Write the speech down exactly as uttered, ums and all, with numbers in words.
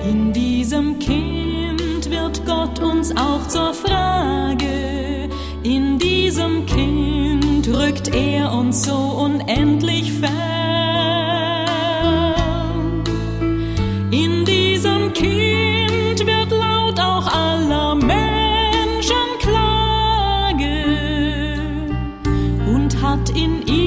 In diesem Kind wird Gott uns auch zur Frage. In diesem Kind rückt er uns so unendlich fern. In diesem Kind wird laut auch aller Menschen Klage und hat in ihm